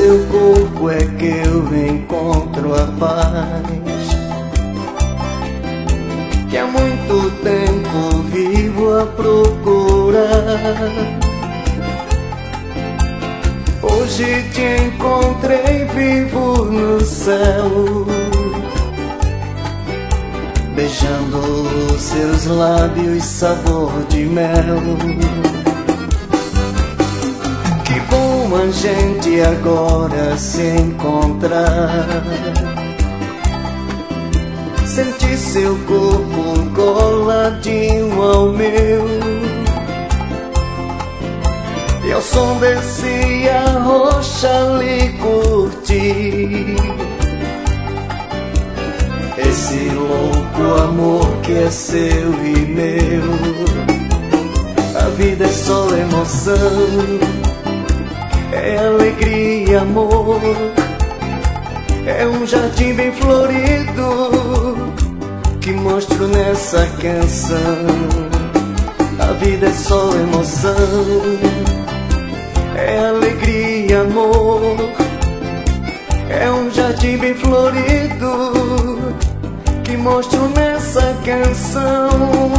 seu corpo é que eu encontro a paz que há muito tempo vivo a procurar. Hoje te encontrei vivo no céu, beijando seus lábios sabor de mel. Que bom a gente agora se encontrar, sentir seu corpo coladinho ao meu, e ao som desse arrocha lhe curtir esse louco amor que é seu e meu. A vida é só emoção, é alegria, amor, é um jardim bem florido que mostro nessa canção. A vida é só emoção, é alegria, amor, é um jardim bem florido que mostro nessa canção.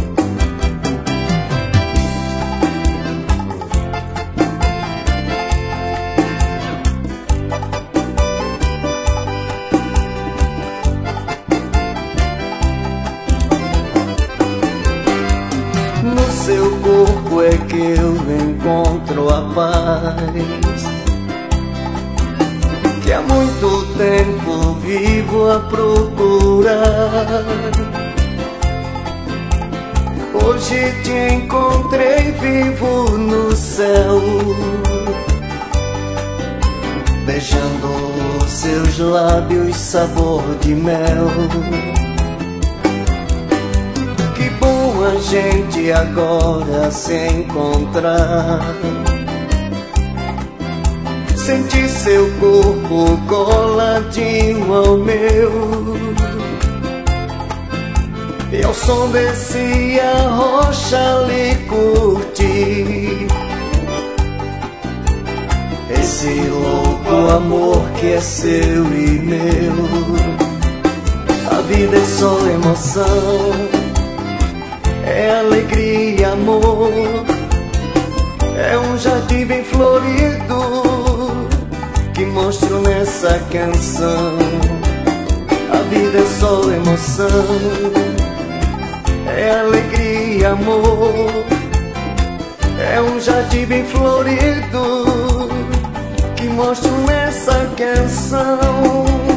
No seu corpo é que eu encontro a paz que há muito tempo vivo a procurar. Hoje te encontrei vivo no céu, beijando seus lábios sabor de mel. Que bom a gente agora se encontrar, sentir seu corpo coladinho ao meu, e ao som desse arrocha lhe curtir esse louco amor que é seu e meu. A vida é só emoção, é alegria, amor, é um jardim bem florido que mostro nessa canção. A vida é só emoção, é alegria, amor, é um jardim bem florido que mostro nessa canção.